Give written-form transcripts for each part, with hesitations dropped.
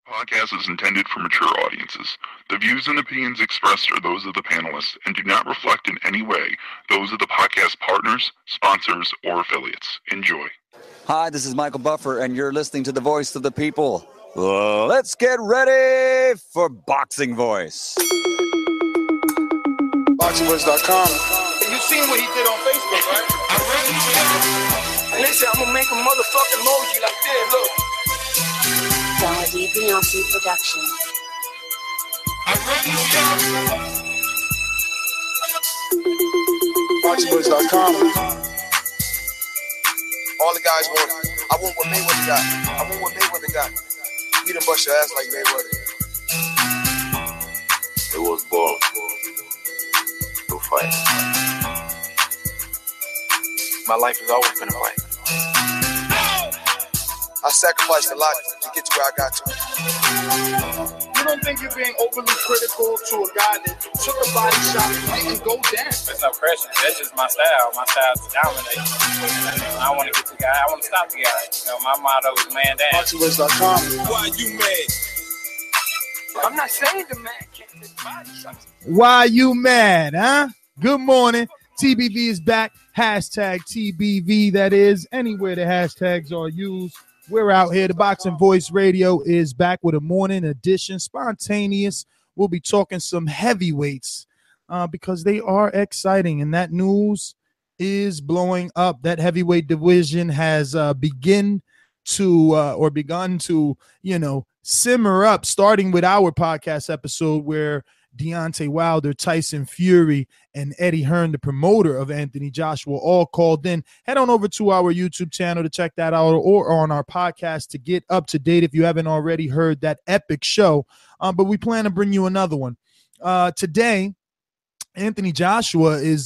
Podcast is intended for mature audiences. The views and opinions expressed are those of the panelists and do not reflect in any way those of the podcast partners, sponsors, or affiliates. Enjoy. Hi, this is Michael Buffer, and you're listening to the Voice of the People. Let's get ready for Boxing Voice. BoxingVoice.com. You seen what he did on Facebook, right? And they said, I'm going to make a motherfucking emoji like this, look. Quality Beyonce production. BoxingVoice.com. All the guys want. I want what Mayweather got. I want what Mayweather got. You done bust your ass like Mayweather. It was ball. No fight. My life has always been a fight. I sacrificed a lot to get to where I got to. You don't think you're being overly critical to a guy that took a body shot and didn't go down? There's no pressure. That's just my style. My style is to dominate. I want to get the guy. I want to stop the guy. You know, my motto is man down. BoxingVoice.com. Why you mad? I'm not saying the man can't take body shots. Why you mad, huh? Good morning. TBV is back. Hashtag TBV, that is. Anywhere the hashtags are used. We're out here. The Boxing Voice Radio is back with a morning edition, spontaneous. We'll be talking some heavyweights because they are exciting, and that news is blowing up. That heavyweight division has begun to, simmer up, starting with our podcast episode where Deontay Wilder, Tyson Fury, and Eddie Hearn, the promoter of Anthony Joshua, all called in. Head on over to our YouTube channel to check that out, or on our podcast to get up to date if you haven't already heard that epic show. But we plan to bring you another one. Today, Anthony Joshua is,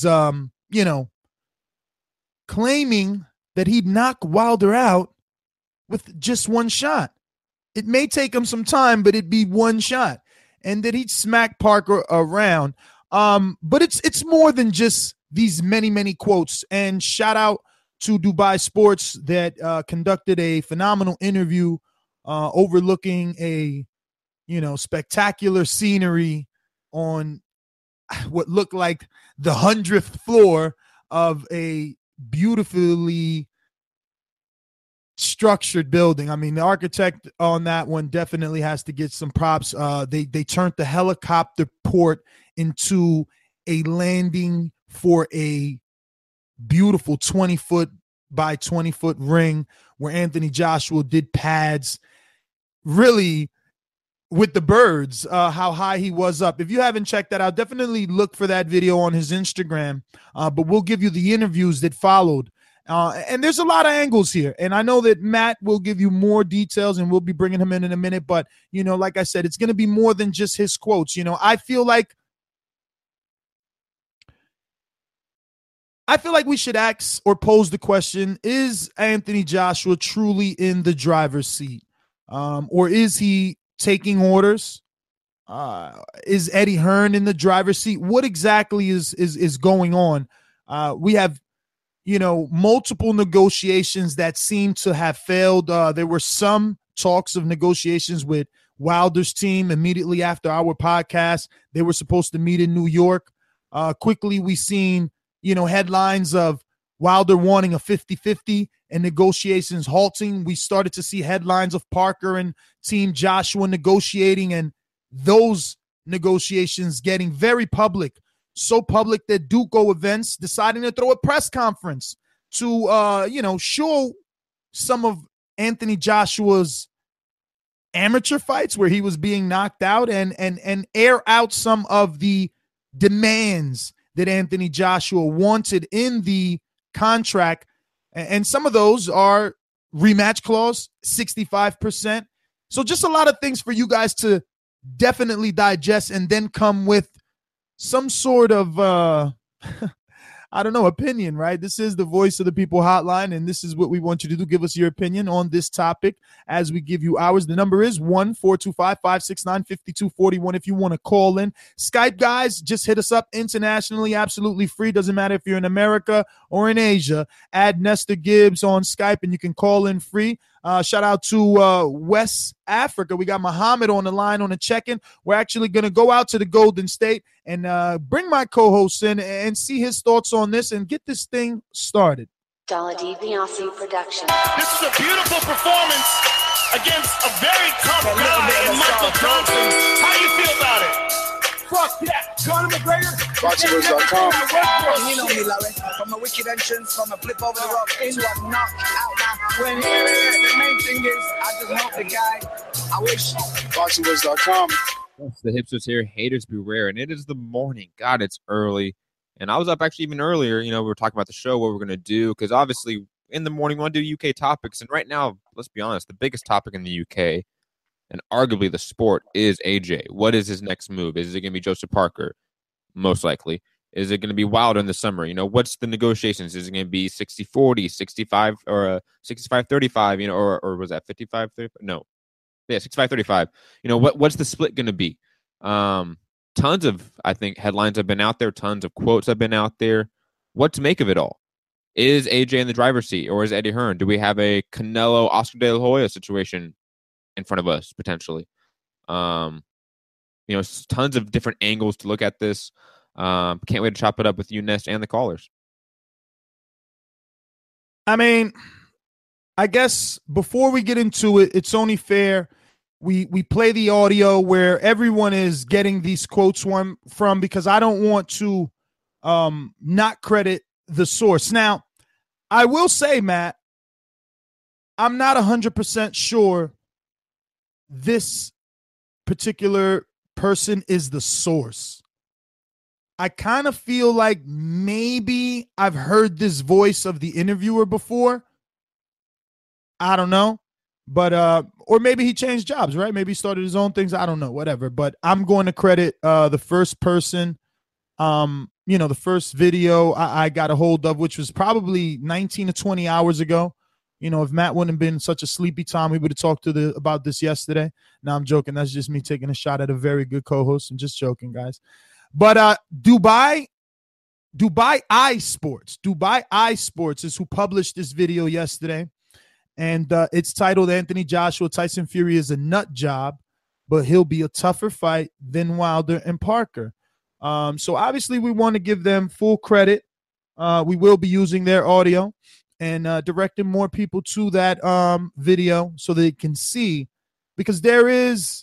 claiming that he'd knock Wilder out with just one shot. It may take him some time, but it'd be one shot. And that he'd smack Parker around. But it's more than just these many, many quotes. And shout out to Dubai Sports that conducted a phenomenal interview overlooking a, spectacular scenery on what looked like the 100th floor of a beautifully structured building. I mean, the architect on that one definitely has to get some props. They turned the helicopter port into a landing for a beautiful 20-foot by 20-foot ring where Anthony Joshua did pads really with the birds, how high he was up. If you haven't checked that out, definitely look for that video on his Instagram. But we'll give you the interviews that followed. And there's a lot of angles here. And I know that Matt will give you more details, and we'll be bringing him in a minute. But, like I said, it's going to be more than just his quotes. I feel like we should ask or pose the question, is Anthony Joshua truly in the driver's seat? Or is he taking orders? Is Eddie Hearn in the driver's seat? What exactly is going on? We have multiple negotiations that seem to have failed. There were some talks of negotiations with Wilder's team immediately after our podcast. They were supposed to meet in New York. Quickly, we seen, headlines of Wilder wanting a 50-50 and negotiations halting. We started to see headlines of Parker and Team Joshua negotiating, and those negotiations getting very public. So public that Duco Events deciding to throw a press conference to, show some of Anthony Joshua's amateur fights where he was being knocked out and air out some of the demands that Anthony Joshua wanted in the contract. And some of those are rematch clause, 65%. So just a lot of things for you guys to definitely digest and then come with some sort of, opinion, right? This is the Voice of the People hotline, and this is what we want you to do. Give us your opinion on this topic as we give you ours. The number is 1-425-569-5241 if you want to call in. Skype, guys, just hit us up internationally, absolutely free. Doesn't matter if you're in America or in Asia. Add Nestor Gibbs on Skype, and you can call in free. Shout out to West Africa. We got Muhammad on the line on the check-in. We're actually going to go out to the Golden State and bring my co-host in and see his thoughts on this and get this thing started. Dollar DiBiase production. This is a beautiful performance against a very tough guy in Michael Johnson. How do you feel about it? Fuck that. Conor McGregor. BoxingVoice.com. You know me, Larry. From a wicked entrance, from a flip over the rock into a knockout. When the main thing is, I just hope the guy. I wish. BoxingVoice.com. Yes, the hipsters here, haters beware, and it is the morning. God, it's early. And I was up actually even earlier. You know, we were talking about the show, what we're going to do, because obviously in the morning we want to do UK topics. And right now, let's be honest, the biggest topic in the UK and arguably the sport is AJ. What is his next move? Is it going to be Joseph Parker? Most likely. Is it going to be Wilder in the summer? You know, what's the negotiations? Is it going to be 60-40, 65 or 65-35, you know, or was that 55-35? No. Yeah, 65-35. You know, what's the split going to be? Tons of, I think, headlines have been out there. Tons of quotes have been out there. What to make of it all? Is AJ in the driver's seat or is Eddie Hearn? Do we have a Canelo, Oscar De La Hoya situation in front of us potentially? You know, tons of different angles to look at this. Can't wait to chop it up with you, Nest, and the callers. I mean, I guess before we get into it, it's only fair we play the audio where everyone is getting these quotes from, because I don't want to not credit the source. Now, I will say, Matt, I'm not 100% sure this particular person is the source. I kind of feel like maybe I've heard this voice of the interviewer before. I don't know. But, or maybe he changed jobs, right? Maybe he started his own things. I don't know, whatever. But I'm going to credit the first person, you know, the first video I got a hold of, which was probably 19 to 20 hours ago. You know, if Matt wouldn't have been such a sleepy time, we would have talked about this yesterday. Now I'm joking. That's just me taking a shot at a very good co-host. I'm just joking, guys. But Dubai Eye Sports is who published this video yesterday. And it's titled Anthony Joshua, Tyson Fury is a nut job, but he'll be a tougher fight than Wilder and Parker. So obviously we want to give them full credit. We will be using their audio and directing more people to that video so they can see, because there is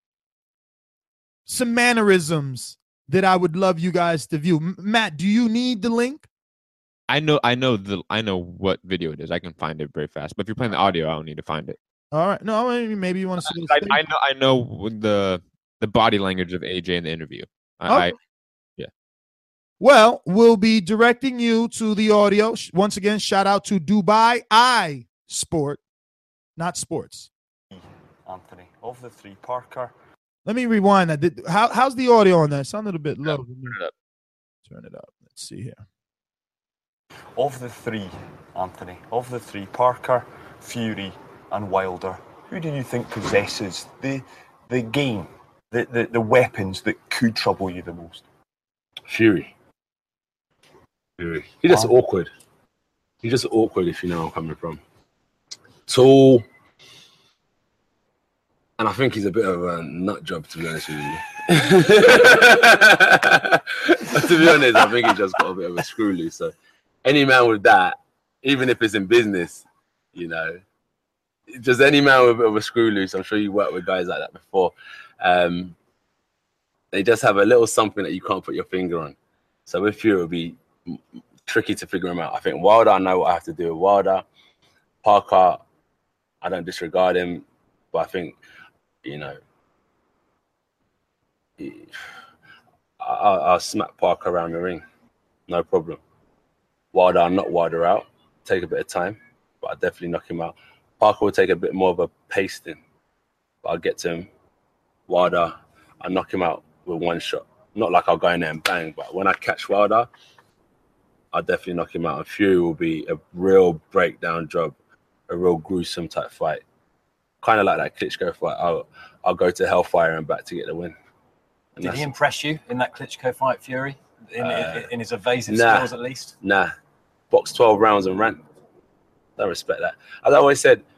some mannerisms that I would love you guys to view. Matt, do you need the link? I know what video it is. I can find it very fast. But if you're playing the audio, I don't need to find it. All right. No, maybe you want to see I know the body language of AJ in the interview. Yeah. Well, we'll be directing you to the audio. Once again, shout out to Dubai Eye Sport, not sports. Anthony, of the three, Parker. Let me rewind that. How's the audio on that? It sounded a bit low. Turn it up. Let's see here. Of the three, Anthony, Parker, Fury, and Wilder, who do you think possesses the game, the weapons that could trouble you the most? Fury. He's just awkward. He's just awkward, if you know where I'm coming from. Tall. And I think he's a bit of a nut job, to be honest with you. To be honest, I think he's just got a bit of a screw loose. So any man with that, even if it's in business, you know, just any man with a bit of a screw loose, I'm sure you worked with guys like that before. They just have a little something that you can't put your finger on. So with Fury, it'll be tricky to figure him out. I think Wilder, I know what I have to do with Wilder. Parker, I don't disregard him, but I think, you know, I'll smack Parker around the ring. No problem. Wilder, I'll knock Wilder out. Take a bit of time, but I'll definitely knock him out. Parker will take a bit more of a pasting, but I'll get to him. Wilder, I'll knock him out with one shot. Not like I'll go in there and bang, but when I catch Wilder, I'll definitely knock him out. And Fury will be a real breakdown job, a real gruesome type fight. Kind of like that Klitschko fight. I'll go to hellfire and back to get the win. And did he impress you in that Klitschko fight, Fury? In his evasive skills, at least? Nah. Boxed 12 rounds and ran. Don't respect that. As I always said,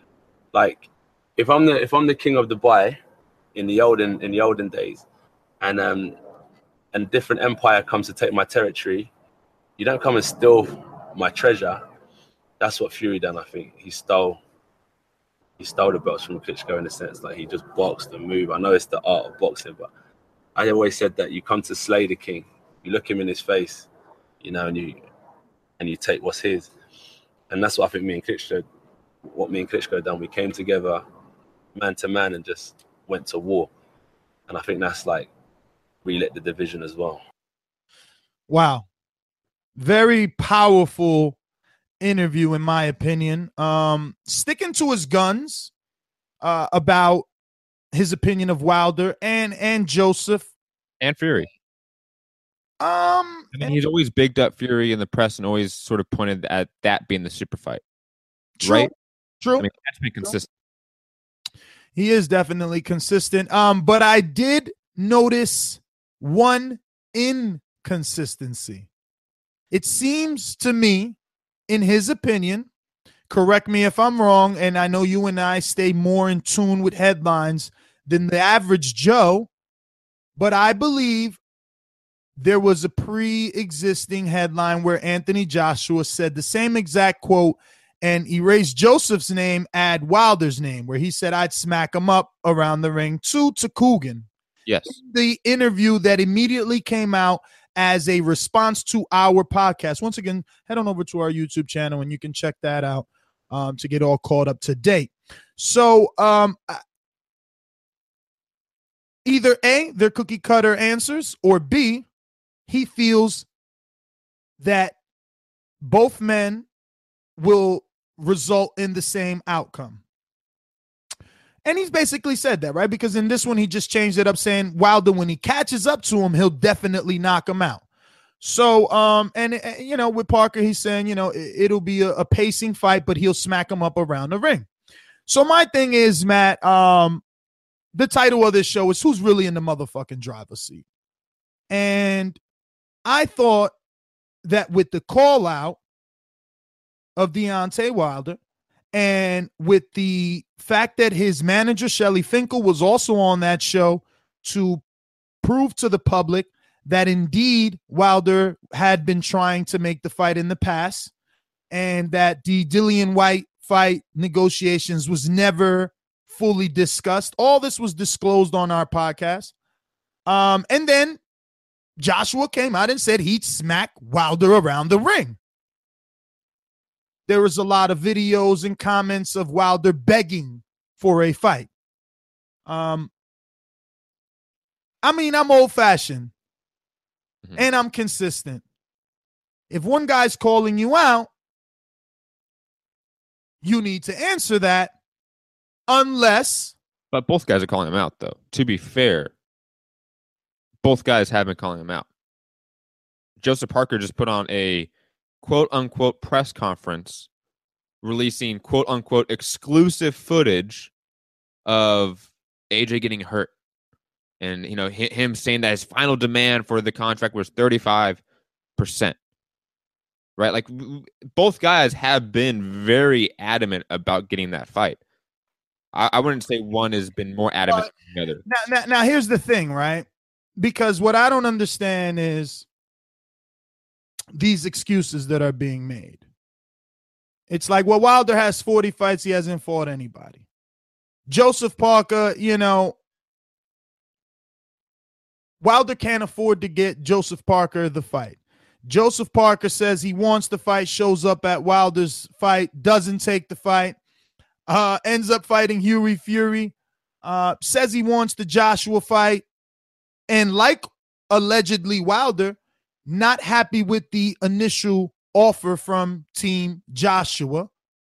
Like, if I'm the king of Dubai in the olden days, and different empire comes to take my territory, you don't come and steal my treasure. That's what Fury done. I think he stole the belts from Klitschko in a sense. Like, he just boxed and moved. I know it's the art of boxing, but I always said that you come to slay the king. You look him in his face, you know, and you take what's his. And that's what I think me and Klitschko done. We came together man to man and just went to war. And I think that's like relit the division as well. Wow. Very powerful interview, in my opinion. Sticking to his guns about his opinion of Wilder and Joseph. And Fury. I mean, he's always bigged up Fury in the press and always sort of pointed at that being the super fight. True, right? True. I mean, that's been consistent. He is definitely consistent. But I did notice one inconsistency. It seems to me, in his opinion, correct me if I'm wrong, and I know you and I stay more in tune with headlines than the average Joe, but I believe there was a pre-existing headline where Anthony Joshua said the same exact quote and erased Joseph's name, add Wilder's name, where he said, I'd smack him up around the ring to Coogan. Yes. The interview that immediately came out as a response to our podcast. Once again, head on over to our YouTube channel and you can check that out to get all caught up to date. So either A, they're cookie cutter answers, or B, he feels that both men will result in the same outcome. And he's basically said that, right? Because in this one, he just changed it up saying Wilder, when he catches up to him, he'll definitely knock him out. So, you know, with Parker, he's saying, you know, it'll be a pacing fight, but he'll smack him up around the ring. So my thing is, Matt, the title of this show is Who's Really in the Motherfucking Driver's Seat? And I thought that with the call out of Deontay Wilder and with the fact that his manager, Shelly Finkel, was also on that show to prove to the public that indeed Wilder had been trying to make the fight in the past and that the Dillian White fight negotiations was never fully discussed. All this was disclosed on our podcast. And then Joshua came out and said he'd smack Wilder around the ring. There was a lot of videos and comments of Wilder begging for a fight. I mean, I'm old-fashioned and I'm consistent. If one guy's calling you out, you need to answer that unless... But both guys are calling him out, though. To be fair, both guys have been calling him out. Joseph Parker just put on a quote-unquote press conference releasing quote-unquote exclusive footage of AJ getting hurt. And, you know, him saying that his final demand for the contract was 35%. Right? Like, both guys have been very adamant about getting that fight. I wouldn't say one has been more adamant than the other. Now, here's the thing, right? Because what I don't understand is these excuses that are being made. It's like, well, Wilder has 40 fights. He hasn't fought anybody. Joseph Parker, you know, Wilder can't afford to get Joseph Parker the fight. Joseph Parker says he wants the fight, shows up at Wilder's fight, doesn't take the fight, ends up fighting Hughie Fury, says he wants the Joshua fight, and like allegedly Wilder, not happy with the initial offer from Team Joshua.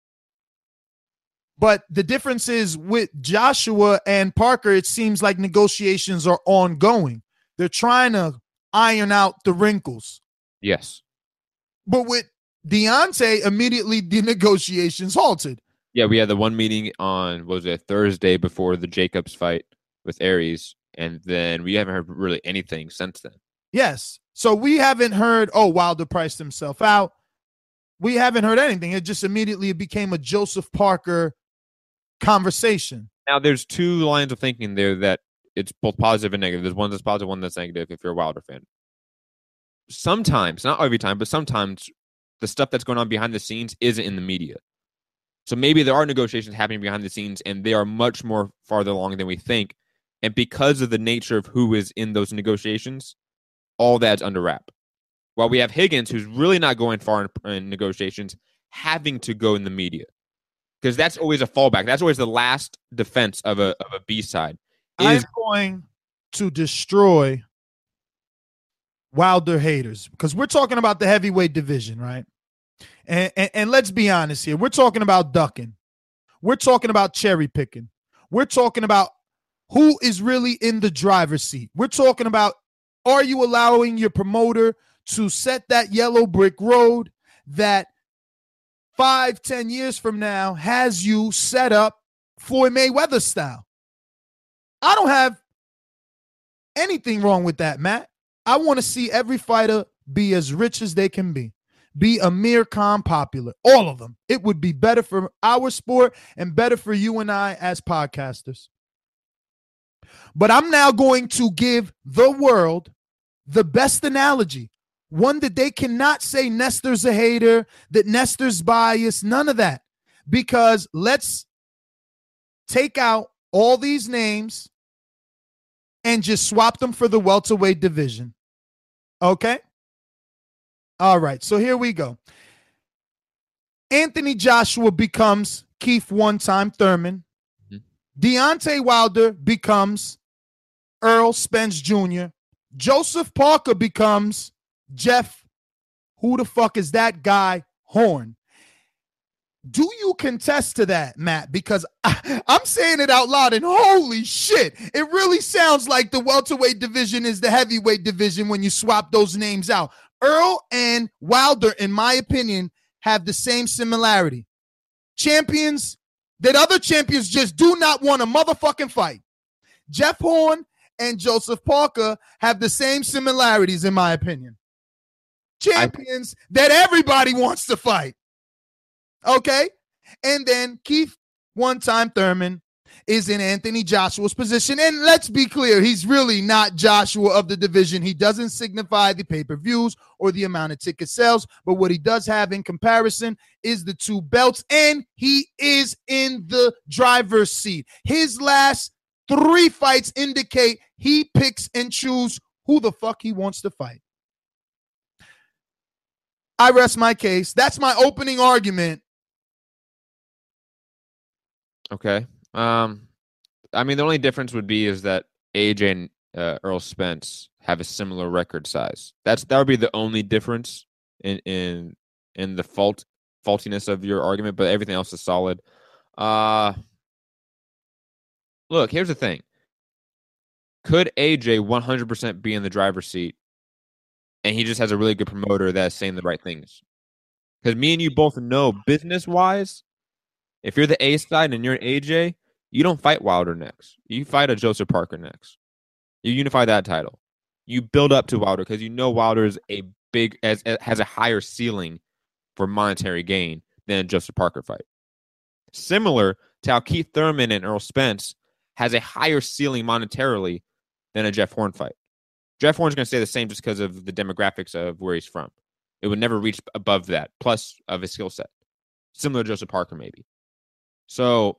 But the difference is with Joshua and Parker, it seems like negotiations are ongoing. They're trying to iron out the wrinkles. Yes. But with Deontay, immediately the negotiations halted. Yeah, we had the one meeting on, what was it, Thursday before the Jacobs fight with Aries, and then we haven't heard really anything since then. Yes. So we haven't heard, oh, Wilder priced himself out. We haven't heard anything. It just immediately became a Joseph Parker conversation. Now, there's two lines of thinking there that it's both positive and negative. There's one that's positive, one that's negative if you're a Wilder fan. Sometimes, not every time, but sometimes the stuff that's going on behind the scenes isn't in the media. So maybe there are negotiations happening behind the scenes, and they are much more farther along than we think. And because of the nature of who is in those negotiations, all that's under wrap. While we have Higgins, who's really not going far in negotiations, having to go in the media. Because that's always a fallback. That's always the last defense of a B-side. I'm going to destroy Wilder haters because we're talking about the heavyweight division, right? And let's be honest here. We're talking about ducking. We're talking about cherry picking. We're talking about who is really in the driver's seat. We're talking about, are you allowing your promoter to set that yellow brick road that 5-10 years from now has you set up Floyd Mayweather style? I don't have anything wrong with that, Matt. I want to see every fighter be as rich as they can be Amir Khan popular, all of them. It would be better for our sport and better for you and I as podcasters. But I'm now going to give the world the best analogy, one that they cannot say Nestor's a hater, that Nestor's biased, none of that. Because let's take out all these names and just swap them for the welterweight division. Okay? All right, so here we go. Anthony Joshua becomes Keith one-time Thurman. Deontay Wilder becomes Earl Spence Jr. Joseph Parker becomes Jeff, who the fuck is that guy, Horn. Do you contest to that, Matt? Because I'm saying it out loud and holy shit, it really sounds like the welterweight division is the heavyweight division when you swap those names out. Earl and Wilder, in my opinion, have the same similarity. Champions that other champions just do not want a motherfucking fight. Jeff Horn and Joseph Parker have the same similarities, in my opinion. Champions that everybody wants to fight. Okay? And then Keith one-time Thurman is in Anthony Joshua's position. And let's be clear, he's really not Joshua of the division. He doesn't signify the pay-per-views or the amount of ticket sales. But what he does have in comparison is the two belts. And he is in the driver's seat. His last 3 fights indicate he picks and chooses who the fuck he wants to fight. I rest my case. That's my opening argument. Okay. I mean, the only difference would be is that AJ and Earl Spence have a similar record size. That would be the only difference in the faultiness of your argument, but everything else is solid. Look, here's the thing. Could AJ 100% be in the driver's seat and he just has a really good promoter that's saying the right things? Because me and you both know, business-wise, if you're the A side and you're an AJ, you don't fight Wilder next. You fight a Joseph Parker next. You unify that title. You build up to Wilder because you know Wilder is has a higher ceiling for monetary gain than a Joseph Parker fight. Similar to how Keith Thurman and Earl Spence has a higher ceiling monetarily than a Jeff Horn fight. Jeff Horn's going to stay the same just because of the demographics of where he's from. It would never reach above that, plus of his skill set. Similar to Joseph Parker, maybe. So,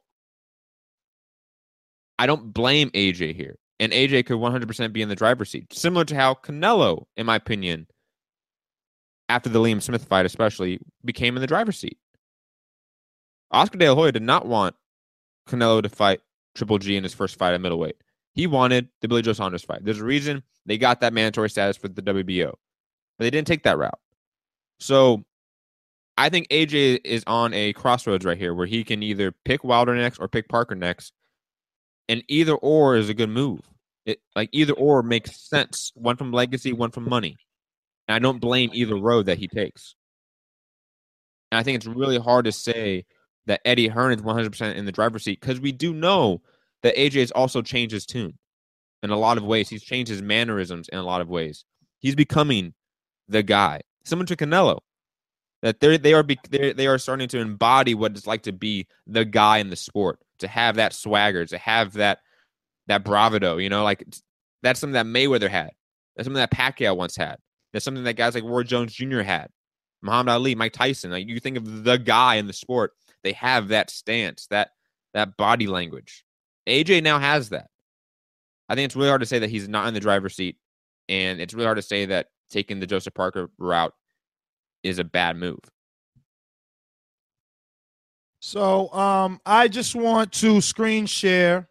I don't blame AJ here. And AJ could 100% be in the driver's seat. Similar to how Canelo, in my opinion, after the Liam Smith fight especially, became in the driver's seat. Oscar De La Hoya did not want Canelo to fight Triple G in his first fight at middleweight. He wanted the Billy Joe Saunders fight. There's a reason they got that mandatory status for the WBO. But they didn't take that route. So, I think AJ is on a crossroads right here where he can either pick Wilder next or pick Parker next. And either or is a good move. Either or makes sense. One from legacy, one from money. And I don't blame either road that he takes. And I think it's really hard to say that Eddie Hearn is 100% in the driver's seat because we do know that AJ has also changed his tune in a lot of ways. He's changed his mannerisms in a lot of ways. He's becoming the guy. Similar to Canelo. That they are starting to embody what it's like to be the guy in the sport. to have that swagger, to have that bravado, like that's something that Mayweather had. That's something that Pacquiao once had. That's something that guys like Roy Jones Jr. had. Muhammad Ali, Mike Tyson. Like, you think of the guy in the sport, they have that stance, that body language. AJ now has that. I think it's really hard to say that he's not in the driver's seat, and it's really hard to say that taking the Joseph Parker route is a bad move. So I just want to screen share.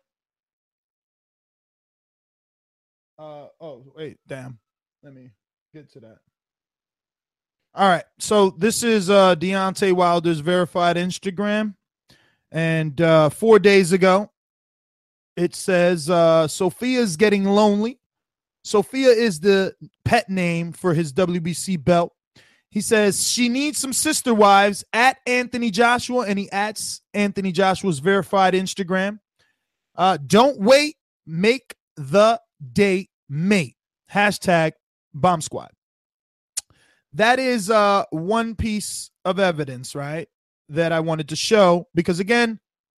Wait, damn. Let me get to that. All right. So this is Deontay Wilder's verified Instagram. And 4 days ago, it says Sophia's getting lonely. Sophia is the pet name for his WBC belt. He says she needs some sister wives at Anthony Joshua, and he adds Anthony Joshua's verified Instagram. Don't wait. Make the date mate. Hashtag Bomb Squad. That is one piece of evidence, right, that I wanted to show because, again,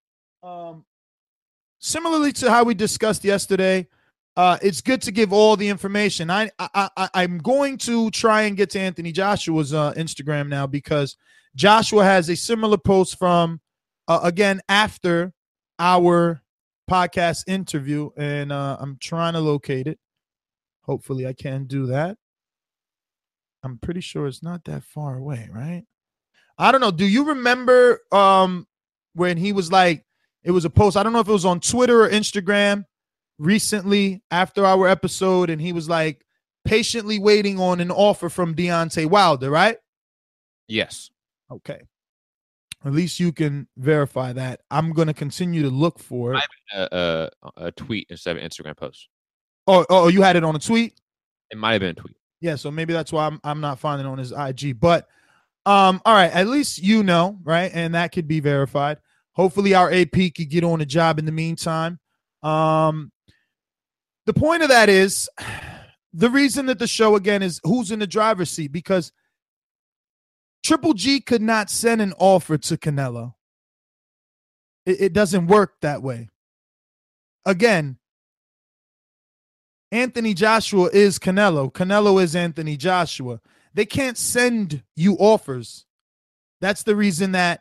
similarly to how we discussed yesterday, it's good to give all the information. I'm going to try and get to Anthony Joshua's Instagram now because Joshua has a similar post from, again, after our podcast interview, and I'm trying to locate it. Hopefully I can do that. I'm pretty sure it's not that far away, right? I don't know. Do you remember when he was like, it was a post, I don't know if it was on Twitter or Instagram recently after our episode, and he was like patiently waiting on an offer from Deontay Wilder, right? Yes. Okay. At least you can verify that. I'm going to continue to look for it. I have a tweet instead of an Instagram post. Oh, you had it on a tweet? It might have been a tweet. Yeah, so maybe that's why I'm not finding it on his IG. But all right, at least you know, right? And that could be verified. Hopefully our AP could get on a job in the meantime. The point of that is the reason that the show, again, is who's in the driver's seat, because Triple G could not send an offer to Canelo. It doesn't work that way. Again, Anthony Joshua is Canelo. Canelo is Anthony Joshua. They can't send you offers. That's the reason that,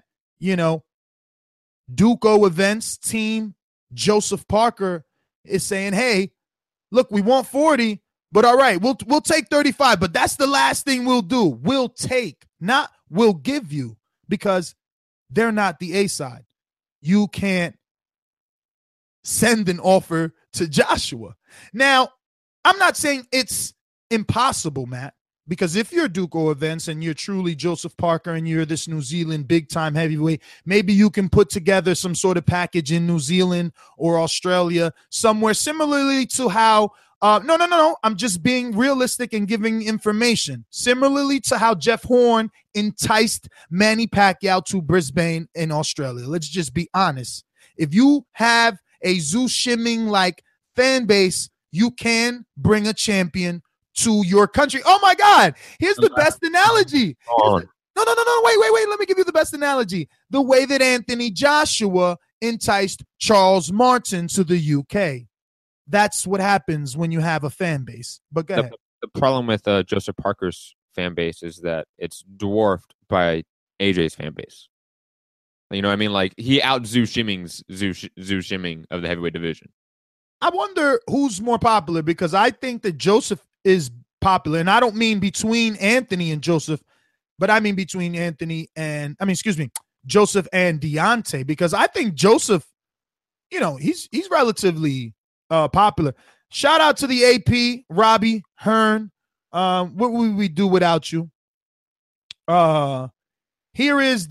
Duco Events team, Joseph Parker is saying, hey, look, we want 40, but all right, we'll take 35, but that's the last thing we'll do. We'll take, not we'll give you, because they're not the A side. You can't send an offer to Joshua. Now, I'm not saying it's impossible, Matt, because if you're Duco Events and you're truly Joseph Parker and you're this New Zealand big-time heavyweight, maybe you can put together some sort of package in New Zealand or Australia somewhere similarly to how no. I'm just being realistic and giving information. Similarly to how Jeff Horn enticed Manny Pacquiao to Brisbane in Australia. Let's just be honest. If you have a Zhu Shiming like fan base, you can bring a champion to your country. Oh my God. Here's the best analogy. No. Wait. Let me give you the best analogy. The way that Anthony Joshua enticed Charles Martin to the UK. That's what happens when you have a fan base. But go ahead. The problem with Joseph Parker's fan base is that it's dwarfed by AJ's fan base. You know what I mean? Like, he out Zhu Shiming of the heavyweight division. I wonder who's more popular, because I think that Joseph is popular, and I don't mean between Anthony and Joseph, but I mean between Joseph and Deontay, because I think Joseph, he's relatively popular. Shout out to the AP, Robbie Hearn. What would we do without you? Here is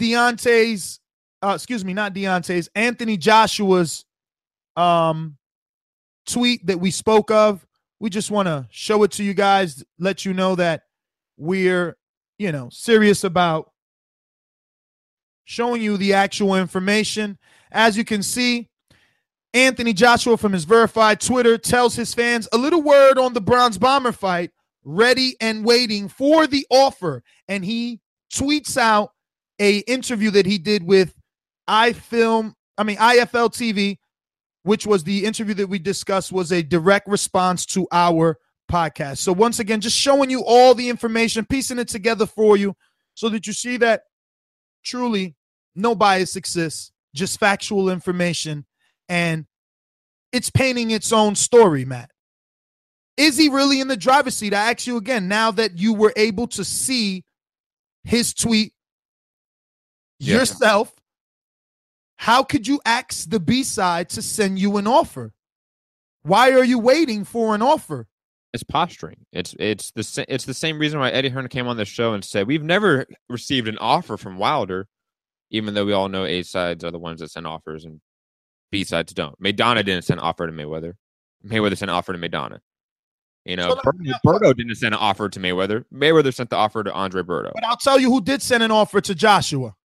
Anthony Joshua's tweet that we spoke of. We just want to show it to you guys, let you know that we're, serious about showing you the actual information. As you can see, Anthony Joshua from his verified Twitter tells his fans a little word on the Bronze Bomber fight, ready and waiting for the offer. And he tweets out a interview that he did with iFilm IFL TV, which was the interview that we discussed, was a direct response to our podcast. So once again, just showing you all the information, piecing it together for you so that you see that truly no bias exists, just factual information, and it's painting its own story, Matt. Is he really in the driver's seat? I ask you again, now that you were able to see his tweet yourself, how could you ask the B-side to send you an offer? Why are you waiting for an offer? It's posturing. It's the same reason why Eddie Hearn came on the show and said, we've never received an offer from Wilder, even though we all know A-sides are the ones that send offers and B-sides don't. Maidana didn't send an offer to Mayweather. Mayweather sent an offer to Maidana. You know, Berto didn't send an offer to Mayweather. Mayweather sent the offer to Andre Berto. But I'll tell you who did send an offer to Joshua.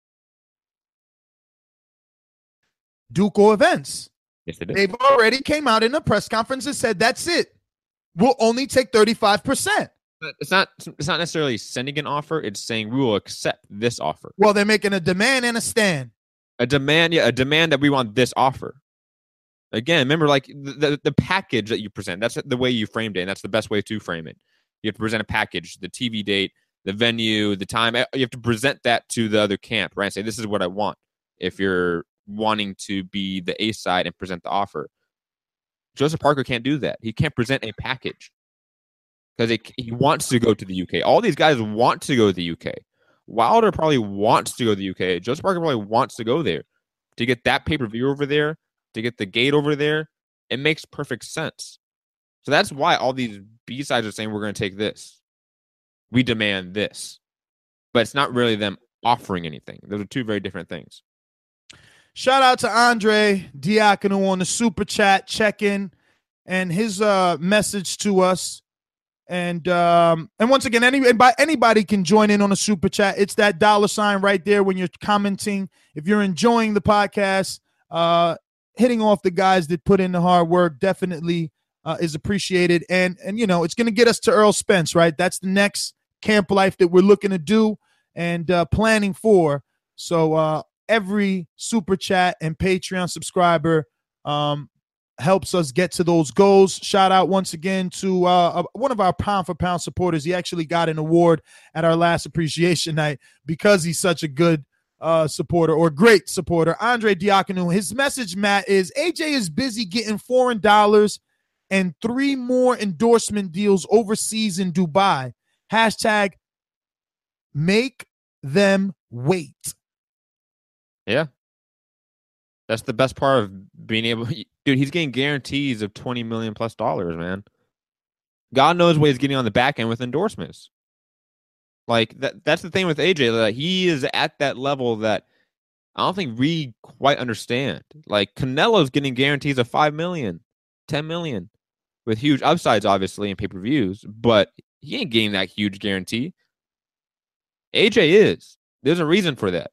Duco Events. Yes, they did. They've already came out in a press conference and said, that's it. We'll only take 35%. But it's not necessarily sending an offer. It's saying we will accept this offer. Well, they're making a demand and a stand. A demand that we want this offer. Again, remember, like the package that you present, that's the way you framed it, and that's the best way to frame it. You have to present a package, the TV date, the venue, the time. You have to present that to the other camp, right? Say, this is what I want. If you're wanting to be the A side and present the offer. Joseph Parker can't do that. He can't present a package because he wants to go to the UK. All these guys want to go to the UK. Wilder probably wants to go to the UK. Joseph Parker probably wants to go there to get that pay-per-view over there, to get the gate over there. It makes perfect sense. So that's why all these B-sides are saying we're going to take this. We demand this. But it's not really them offering anything. Those are two very different things. Shout out to Andre Diacono on the super chat, check-in, and his message to us. And once again, anybody can join in on a super chat. It's that $ right there when you're commenting. If you're enjoying the podcast, hitting off the guys that put in the hard work definitely is appreciated. And you know, it's going to get us to Earl Spence, right? That's the next camp life that we're looking to do and planning for. So every super chat and Patreon subscriber helps us get to those goals. Shout out once again to one of our pound for pound supporters. He actually got an award at our last appreciation night because he's such a good supporter or great supporter. Andre Diacono. His message, Matt, is AJ is busy getting foreign dollars and 3 more endorsement deals overseas in Dubai. Hashtag make them wait. Yeah. That's the best part of being able. Dude, he's getting guarantees of $20 million plus, man. God knows what he's getting on the back end with endorsements. Like that's the thing with AJ. That he is at that level that I don't think we quite understand. Like Canelo's getting guarantees of $5 million, $10 million, with huge upsides, obviously, in pay-per-views. But he ain't getting that huge guarantee. AJ is. There's a reason for that.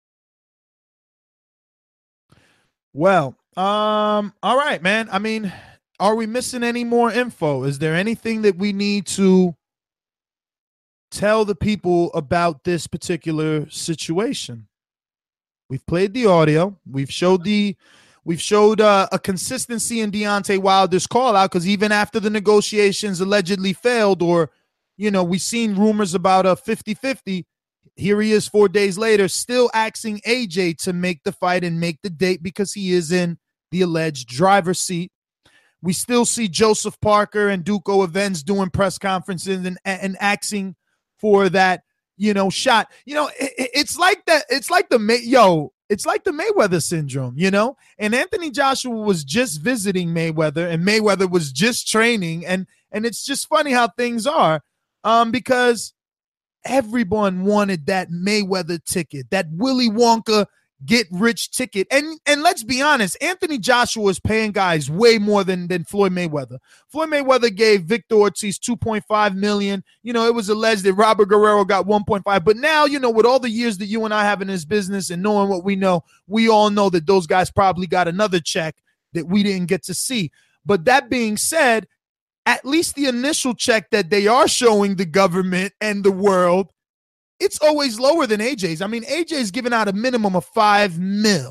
Well, all right, man. I mean, are we missing any more info? Is there anything that we need to tell the people about this particular situation? We've played the audio. We've showed a consistency in Deontay Wilder's call out, because even after the negotiations allegedly failed, or, you know, we've seen rumors about a 50-50, here he is 4 days later, still asking AJ to make the fight and make the date because he is in the alleged driver's seat. We still see Joseph Parker and Duco Events doing press conferences and asking for that, you know, shot. You know, it's like that. It's like the Mayweather syndrome, you know. And Anthony Joshua was just visiting Mayweather, and Mayweather was just training, and it's just funny how things are, because everyone wanted that Mayweather ticket, that Willy Wonka get rich ticket. And let's be honest, Anthony Joshua is paying guys way more than Floyd Mayweather. Floyd Mayweather gave Victor Ortiz $2.5 million. You know, it was alleged that Robert Guerrero got $1.5. But now, you know, with all the years that you and I have in this business and knowing what we know, we all know that those guys probably got another check that we didn't get to see. But that being said, at least the initial check that they are showing the government and the world, it's always lower than AJ's. I mean, AJ's giving out a minimum of $5 million.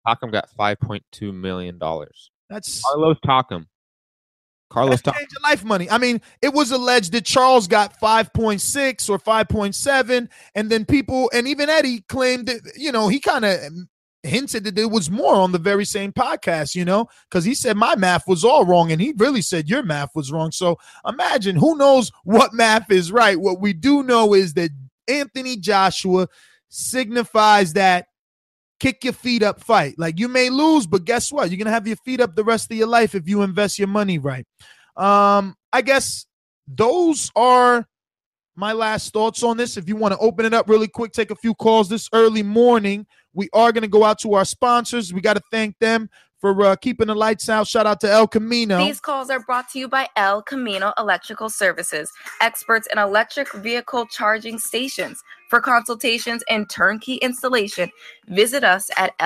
Takam got $5.2 million. That's Carlos Takam. That's change of life money. I mean, it was alleged that Charles got 5.6 or 5.7, and then people, and even Eddie claimed that, he kind of hinted that it was more on the very same podcast, because he said my math was all wrong, and he really said your math was wrong. So imagine, who knows what math is right. What we do know is that Anthony Joshua signifies that kick your feet up fight. Like, you may lose, but guess what? You're going to have your feet up the rest of your life if you invest your money right. I guess those are my last thoughts on this. If you want to open it up really quick, take a few calls this early morning. We are going to go out to our sponsors. We got to thank them for keeping the lights out. Shout out to El Camino. These calls are brought to you by El Camino Electrical Services, experts in electric vehicle charging stations. For consultations and turnkey installation, visit us at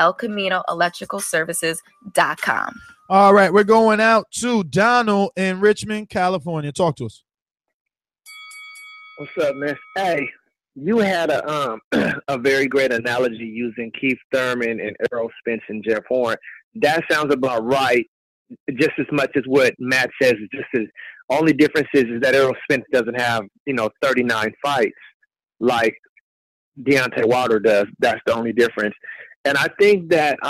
elcaminoelectricalservices.com. All right, we're going out to Donald in Richmond, California. Talk to us. What's up, man? Hey, you had a very great analogy using Keith Thurman and Errol Spence and Jeff Horn. That sounds about right, just as much as what Matt says. Only difference is that Errol Spence doesn't have 39 fights like Deontay Wilder does. That's the only difference. And I think that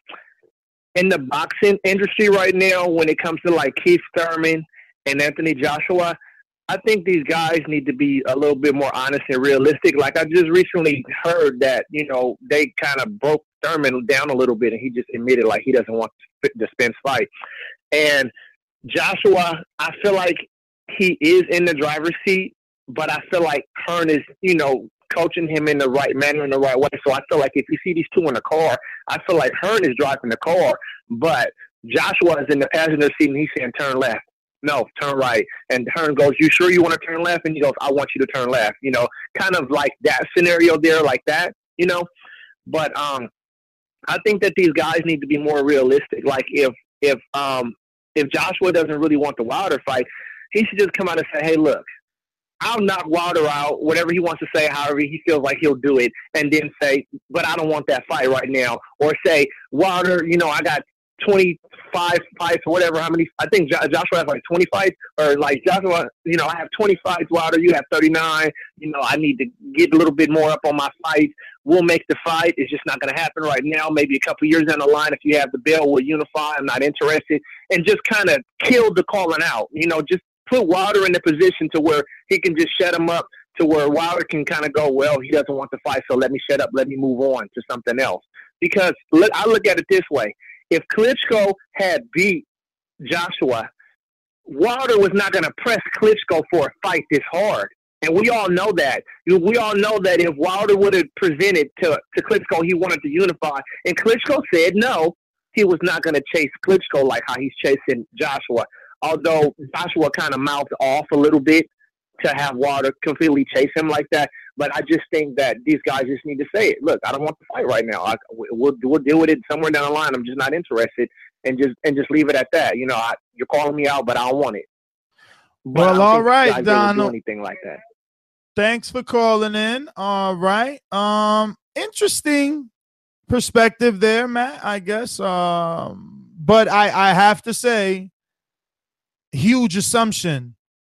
in the boxing industry right now, when it comes to like Keith Thurman and Anthony Joshua, I think these guys need to be a little bit more honest and realistic. Like, I just recently heard that, they kind of broke Thurman down a little bit, and he just admitted like he doesn't want the Spence fight. And Joshua, I feel like he is in the driver's seat, but I feel like Hearn is, coaching him in the right manner, in the right way. So I feel like if you see these two in the car, I feel like Hearn is driving the car, but Joshua is in the passenger seat, and he's saying, turn left. No, turn right. And Hearn goes, you sure you want to turn left? And he goes, I want you to turn left. Kind of like that scenario there, like that, But I think that these guys need to be more realistic. Like, if Joshua doesn't really want the Wilder fight, he should just come out and say, hey, look, I'll knock Wilder out, whatever he wants to say, however he feels like he'll do it, and then say, but I don't want that fight right now. Or say, Wilder, I got 25 fights or whatever, how many, I think Joshua has like 20 fights, or like Joshua, I have 20 fights, Wilder, you have 39, I need to get a little bit more up on my fights. We'll make the fight. It's just not going to happen right now. Maybe a couple years down the line, if you have the belt, we'll unify. I'm not interested. And just kind of kill the calling out, just put Wilder in a position to where he can just shut him up, to where Wilder can kind of go, well, he doesn't want the fight, so let me shut up, let me move on to something else. Because I look at it this way. If Klitschko had beat Joshua, Wilder was not going to press Klitschko for a fight this hard. And we all know that. We all know that if Wilder would have presented to Klitschko, he wanted to unify, and Klitschko said no, he was not going to chase Klitschko like how he's chasing Joshua. Although Joshua kind of mouthed off a little bit to have Wilder completely chase him like that. But I just think that these guys just need to say it. Look, I don't want to fight right now. We'll deal with it somewhere down the line. I'm just not interested, and just leave it at that. You're calling me out, but I don't want it. But well, all right, Donald. Do anything like that. Thanks for calling in. All right. Interesting perspective there, Matt, I guess. But I have to say, huge assumption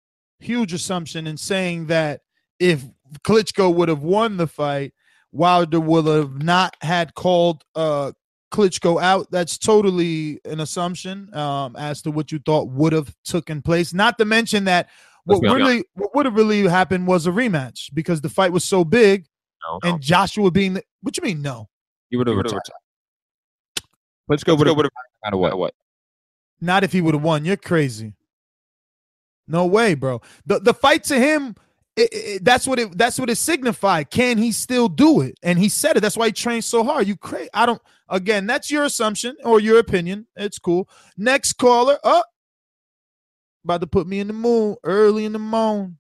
in saying that if Klitschko would have won the fight, Wilder would have not had called Klitschko out. That's totally an assumption as to what you thought would have taken place. Not to mention that what would have really happened was a rematch, because the fight was so big, and Joshua being the, what you mean no? He would have retired. Klitschko would have no matter what. Not if he would have won. You're crazy. No way, bro. The fight to him, that's what it signified. Can he still do it? And he said it. That's why he trained so hard. You crazy? Again, that's your assumption or your opinion. It's cool. Next caller. About to put me in the mood early in the morning.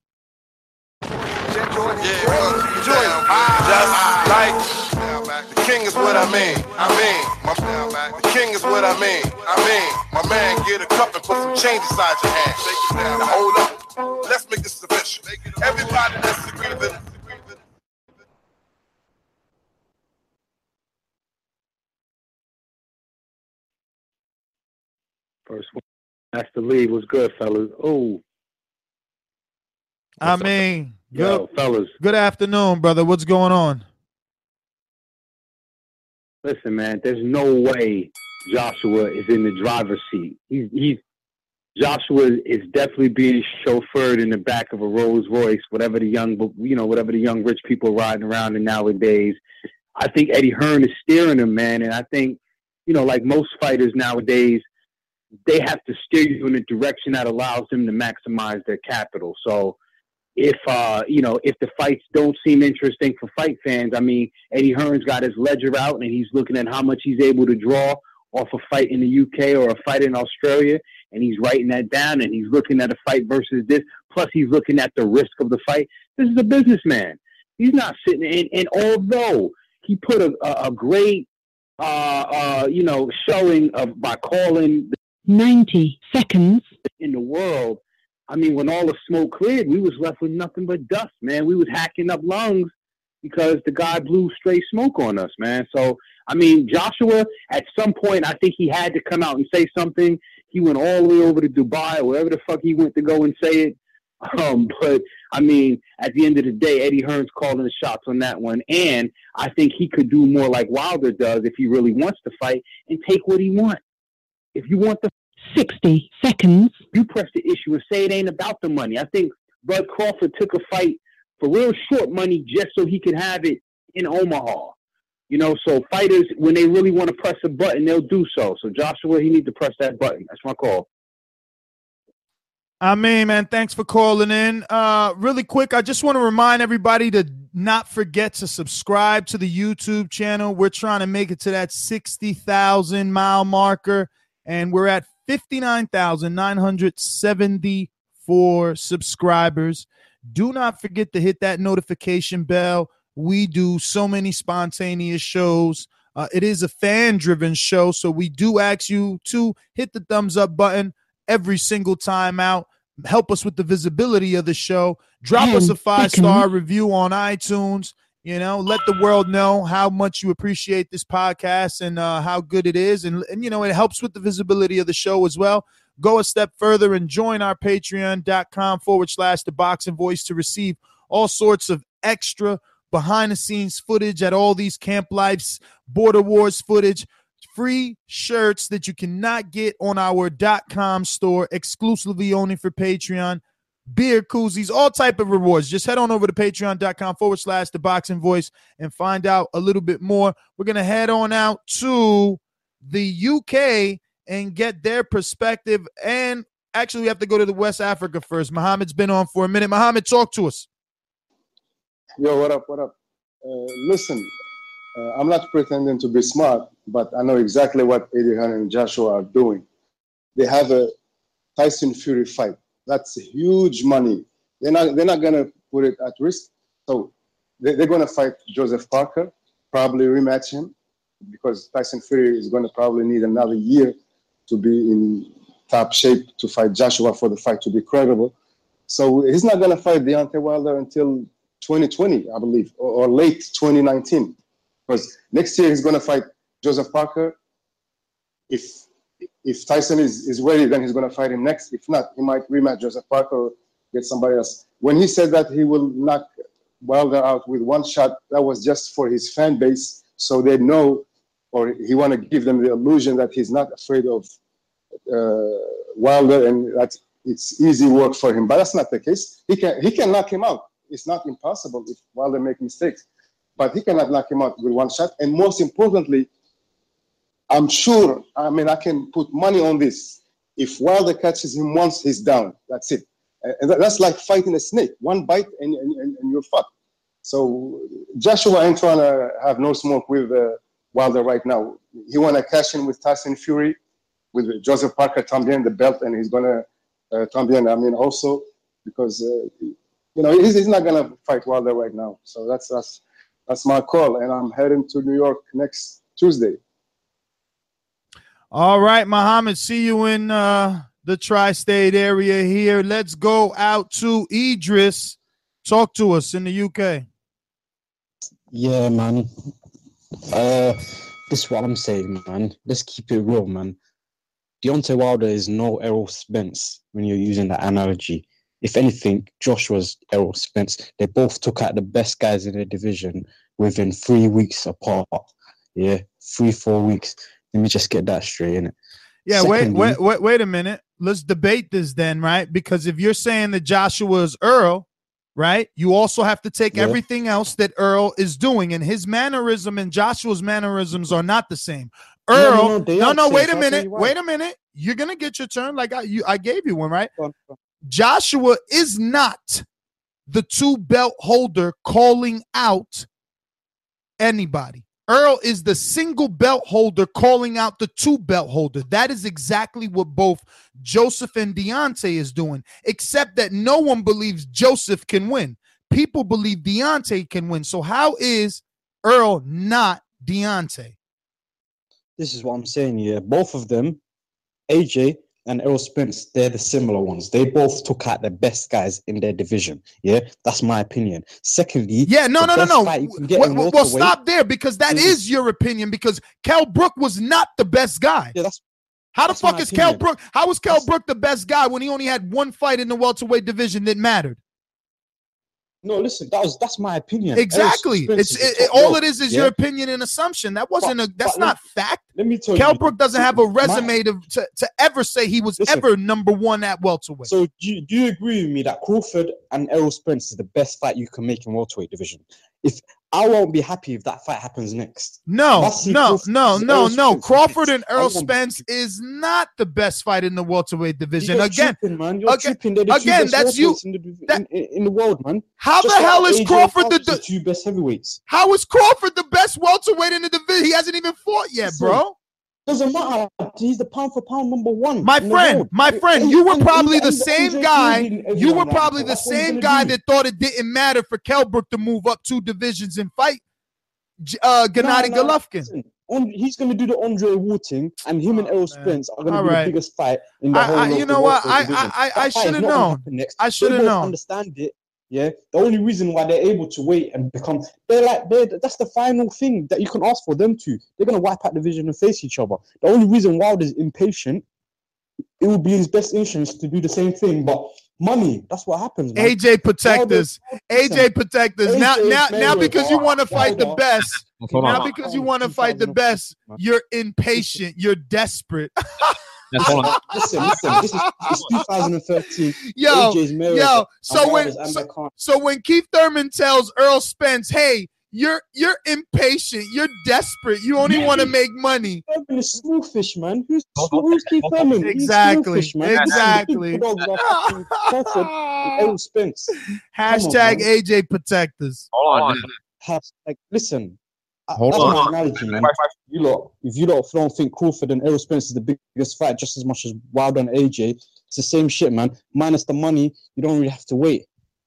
Just like the king is what I mean. The king is what I mean. My man, get a cup and put some change inside your hand. Now hold up. Let's make this official. Everybody that's agree with it. First one. That's the lead. What's good, fellas? Oh. I mean, Yo, fellas. Good afternoon, brother. What's going on? Listen, man, there's no way Joshua is in the driver's seat. Joshua is definitely being chauffeured in the back of a Rolls Royce, whatever the young rich people are riding around in nowadays. I think Eddie Hearn is steering him, man. And I think, like most fighters nowadays, they have to steer you in a direction that allows them to maximize their capital. So if the fights don't seem interesting for fight fans, I mean, Eddie Hearn's got his ledger out and he's looking at how much he's able to draw off a fight in the UK or a fight in Australia, and he's writing that down, and he's looking at a fight versus this, plus he's looking at the risk of the fight. This is a businessman. He's not sitting in, and although he put a great, showing of by calling 90 seconds in the world, I mean, when all the smoke cleared, we was left with nothing but dust, man. We was hacking up lungs because the guy blew straight smoke on us, man. So, I mean, Joshua, at some point, I think he had to come out and say something. He went all the way over to Dubai or wherever the fuck he went to go and say it. But, I mean, at the end of the day, Eddie Hearn's calling the shots on that one. And I think he could do more like Wilder does if he really wants to fight and take what he wants. If you want the 60 seconds, you press the issue and say it ain't about the money. I think Bud Crawford took a fight for real short money just so he could have it in Omaha. So fighters, when they really want to press a button, they'll do so. So Joshua, he needs to press that button. That's my call. I mean, man, thanks for calling in. Really quick, I just want to remind everybody to not forget to subscribe to the YouTube channel. We're trying to make it to that 60,000 mile marker, and we're at 59,974 subscribers. Do not forget to hit that notification bell. We do so many spontaneous shows. It is a fan-driven show, so we do ask you to hit the thumbs up button every single time out. Help us with the visibility of the show. Drop us a 5-star review on iTunes. Let the world know how much you appreciate this podcast and how good it is. And it helps with the visibility of the show as well. Go a step further and join our patreon.com/The Boxing Voice to receive all sorts of extra behind-the-scenes footage at all these Camp Life's Border Wars footage, free shirts that you cannot get on our .com store, exclusively only for Patreon, beer koozies, all type of rewards. Just head on over to patreon.com/The Boxing Voice and find out a little bit more. We're going to head on out to the UK and get their perspective. And actually, we have to go to the West Africa first. Muhammad's been on for a minute. Muhammad, talk to us. Yo, what up? Listen, I'm not pretending to be smart, but I know exactly what Eddie Hearn and Joshua are doing. They have a Tyson Fury fight. That's huge money. They're not going to put it at risk. So they're going to fight Joseph Parker, probably rematch him, because Tyson Fury is going to probably need another year to be in top shape to fight Joshua for the fight to be credible. So he's not going to fight Deontay Wilder until 2020, I believe, or late 2019. Because next year he's going to fight Joseph Parker. If Tyson is ready, then he's going to fight him next. If not, he might rematch Joseph Parker or get somebody else. When he said that he will knock Wilder out with one shot, that was just for his fan base, so they know, or he want to give them the illusion that he's not afraid of Wilder and that it's easy work for him. But that's not the case. He can knock him out. It's not impossible if Wilder make mistakes, but he cannot knock him out with one shot. And most importantly, I'm sure, I can put money on this. If Wilder catches him once, he's down. That's it. And that's like fighting a snake. One bite and you're fucked. So Joshua ain't trying to have no smoke with Wilder right now. He want to cash in with Tyson Fury, with Joseph Parker tambien the belt, and he's going to tambien, also, because he's not going to fight Wilder right now. So that's my call, and I'm heading to New York next Tuesday. All right, Muhammad, see you in the tri-state area here. Let's go out to Idris. Talk to us in the UK. Yeah, man. This is what I'm saying, man. Let's keep it real, man. Deontay Wilder is no Errol Spence when you're using that analogy. If anything, Joshua's Errol Spence. They both took out the best guys in their division within 3 weeks apart. Yeah, 3-4 weeks. Let me just get that straight, innit? Yeah, Secondly, wait a minute. Let's debate this then, right? Because if you're saying that Joshua is Earl, right, you also have to take everything else that Earl is doing, and his mannerism and Joshua's mannerisms are not the same. Earl, wait a minute. You're gonna get your turn. Like I gave you one, right? Joshua is not the 2 belt holder calling out anybody. Earl is the single belt holder calling out the 2 belt holder. That is exactly what both Joseph and Deontay is doing, except that no one believes Joseph can win. People believe Deontay can win. So how is Earl not Deontay? this is what I'm saying here. Both of them, AJ and Errol Spence, they're the similar ones. They both took out the best guys in their division. Yeah, that's my opinion. Secondly, no. Well, stop there, because that is your opinion, because Kell Brook was not the best guy. Yeah, how the fuck is Kell Brook? How was Kell Brook the best guy when he only had one fight in the welterweight division that mattered? No, listen, that's my opinion. Exactly. All it is your opinion and assumption. That wasn't that's not fact. Let me tell Kell you, Brook doesn't have a resume to ever say he was ever number one at welterweight. So do you agree with me that Crawford and Errol Spence is the best fight you can make in welterweight division? If I won't be happy if that fight happens next. No. Crawford and Errol Spence is not the best fight in the welterweight division. You're Again, tripping, man. You're tripping. They're the two best that's you. In the world, man. How Just the hell like is AJ Crawford the two best heavyweights? How is Crawford the best welterweight in the division? He hasn't even fought yet, bro. Doesn't matter. He's the pound for pound number one. My friend, you were probably the same guy. You were probably the same guy that thought it didn't matter for Kell Brook to move up 2 divisions and fight Gennady Golovkin. Listen, he's going to do the Andre Ward thing, and him and Errol Spence are going to be the biggest fight in the whole. You know what? I should have known. I should have known. Understand it. Yeah, the only reason why they're able to wait and become that's the final thing that you can ask for them to. They're gonna wipe out the division and face each other. The only reason Wilder's impatient, it would be in his best interest to do the same thing, but money, that's what happens, man. AJ protect us. Now because you want to fight the best. Now because you want to fight the best, you're impatient. You're desperate. Listen, this is 2013. So when Keith Thurman tells Earl Spence, "Hey, you're impatient, you're desperate, you only want to make money." Thurman is small fish, man. Who's Keith Thurman? Exactly. Errol Spence. Hashtag AJ protect us. Hold on. Listen. Hold That's on. my analogy, man. If you lot don't think Crawford and Errol Spence is the biggest fight just as much as Wilder and AJ, it's the same shit, man. Minus the money, you don't really have to wait.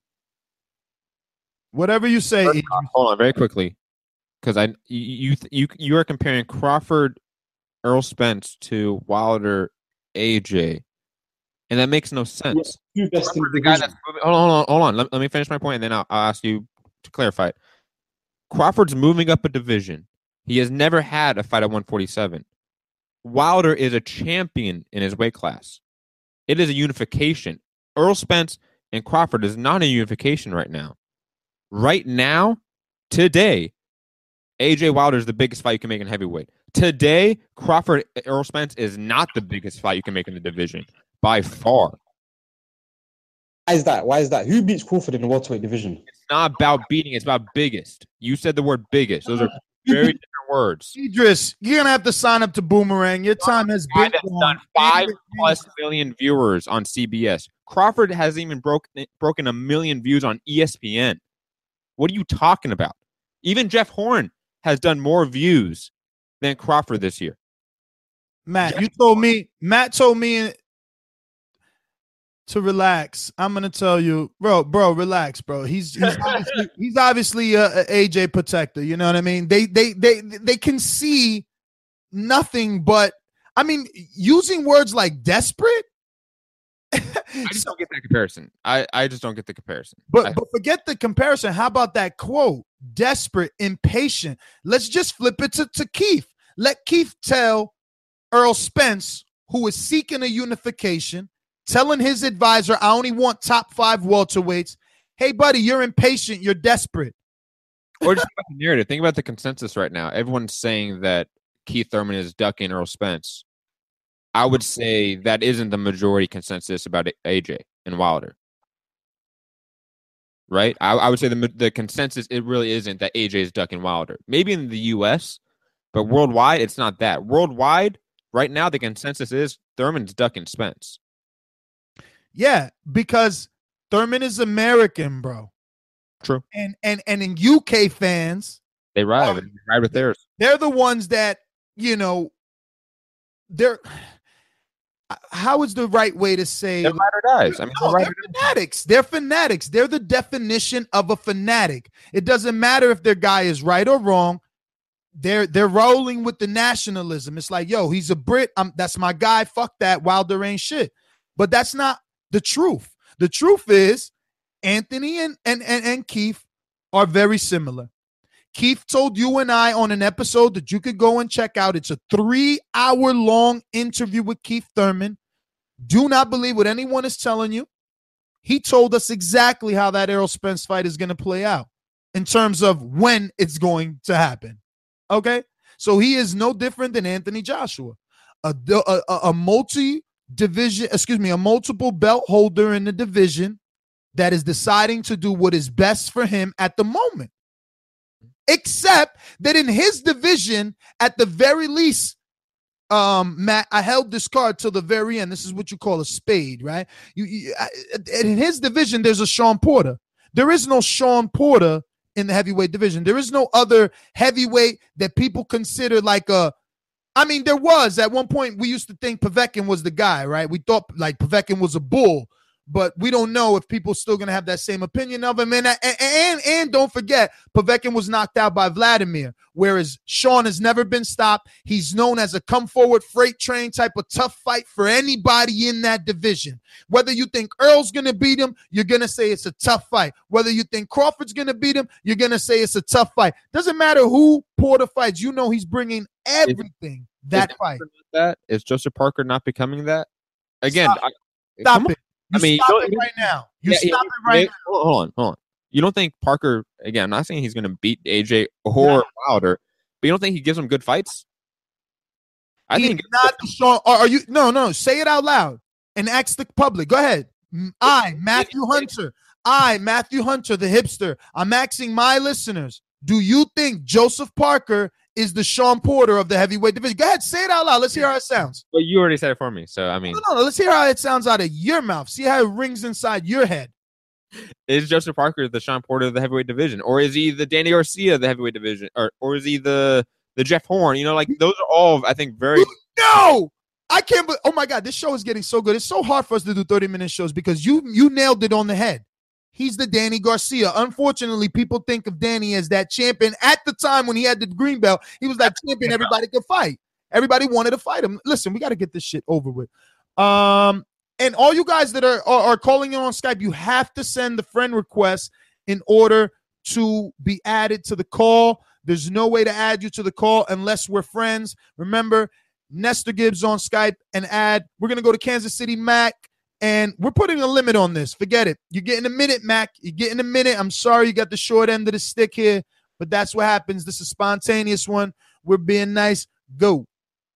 Whatever you say. Hold on, very quickly, because you are comparing Crawford, Errol Spence to Wilder, AJ, and that makes no sense. Yeah, the guy that's moving, hold on. Let me finish my point, and then I'll ask you to clarify it. Crawford's moving up a division. He has never had a fight at 147. Wilder is a champion in his weight class. It is a unification. Errol Spence and Crawford is not a unification right now. Right now, today, AJ Wilder is the biggest fight you can make in heavyweight. Today, Crawford Errol Spence is not the biggest fight you can make in the division by far. Why is that? Who beats Crawford in the welterweight division? It's not about beating, it's about biggest. You said the word biggest. Those are very different words. Idris, you're going to have to sign up to Boomerang. Your time has been done 5+ million viewers on CBS. Crawford hasn't even broken 1 million views on ESPN. What are you talking about? Even Jeff Horn has done more views than Crawford this year. Matt told me to relax. I'm gonna tell you, bro, relax, bro. He's obviously a AJ protector. You know what I mean? They can see nothing but, I mean, using words like desperate. I just don't get that comparison. I just don't get the comparison. But forget the comparison. How about that quote? Desperate, impatient. Let's just flip it to Keith. Let Keith tell Errol Spence who is seeking a unification, telling his advisor, I only want top 5 welterweights. Hey, buddy, you're impatient. You're desperate. Or just think about the narrative. Think about the consensus right now. Everyone's saying that Keith Thurman is ducking Earl Spence. I would say that isn't the majority consensus about AJ and Wilder. Right? I would say the consensus, it really isn't that AJ is ducking Wilder. Maybe in the U.S., but worldwide, it's not that. Worldwide, right now, the consensus is Thurman's ducking Spence. Yeah, because Thurman is American, bro. True. And in UK fans, they ride with theirs. They're the ones that, you know, they're. How is the right way to say? They're ride or dies. I mean, they're fanatics. They're fanatics. They're the definition of a fanatic. It doesn't matter if their guy is right or wrong. They're rolling with the nationalism. It's like, yo, he's a Brit. That's my guy. Fuck that. Wilder ain't shit. But that's not the truth. The truth is Anthony and Keith are very similar. Keith told you and I on an episode that you could go and check out. It's a 3-hour-long interview with Keith Thurman. Do not believe what anyone is telling you. He told us exactly how that Errol Spence fight is going to play out in terms of when it's going to happen. Okay? So he is no different than Anthony Joshua, a multiple belt holder in the division that is deciding to do what is best for him at the moment. Except that in his division, at the very least, Matt, I held this card till the very end. This is what you call a spade, right? In his division, there's a Sean Porter. There is no Sean Porter in the heavyweight division. There is no other heavyweight that people consider like a. I mean, there was at one point we used to think Povetkin was the guy, right? We thought like Povetkin was a bull. But we don't know if people still going to have that same opinion of him. And don't forget, Povetkin was knocked out by Vladimir, whereas Sean has never been stopped. He's known as a come-forward freight train type of tough fight for anybody in that division. Whether you think Earl's going to beat him, you're going to say it's a tough fight. Whether you think Crawford's going to beat him, you're going to say it's a tough fight. Doesn't matter who Porter fights. You know he's bringing everything that fight. Is Joseph Parker not becoming that? Again, Stop it. I mean, stop it right now. Stop it right now. Hold on. You don't think Parker, again, I'm not saying he's going to beat AJ or Wilder, but you don't think he gives him good fights? I think not Sean. Are you? No. Say it out loud and ask the public. Go ahead. Matthew Hunter, the hipster. I'm asking my listeners, do you think Joseph Parker is the Sean Porter of the heavyweight division? Go ahead, say it out loud. Let's hear how it sounds. Well, you already said it for me, so I mean. No. Let's hear how it sounds out of your mouth. See how it rings inside your head. Is Joseph Parker the Sean Porter of the heavyweight division, or is he the Danny Garcia of the heavyweight division, or is he the Jeff Horn? You know, like those are all, I think, very. No, I can't. Oh my God, this show is getting so good. It's so hard for us to do 30-minute shows because you nailed it on the head. He's the Danny Garcia. Unfortunately, people think of Danny as that champion. At the time when he had the green belt, he was that champion everybody could fight. Everybody wanted to fight him. Listen, we got to get this shit over with. And all you guys that are calling in on Skype, you have to send the friend request in order to be added to the call. There's no way to add you to the call unless we're friends. Remember, Nestor Gibbs on Skype and add. We're going to go to Kansas City Mac. And we're putting a limit on this. Forget it. You're getting a minute, Mac. You're getting a minute. I'm sorry you got the short end of the stick here, but that's what happens. This is a spontaneous one. We're being nice. Go.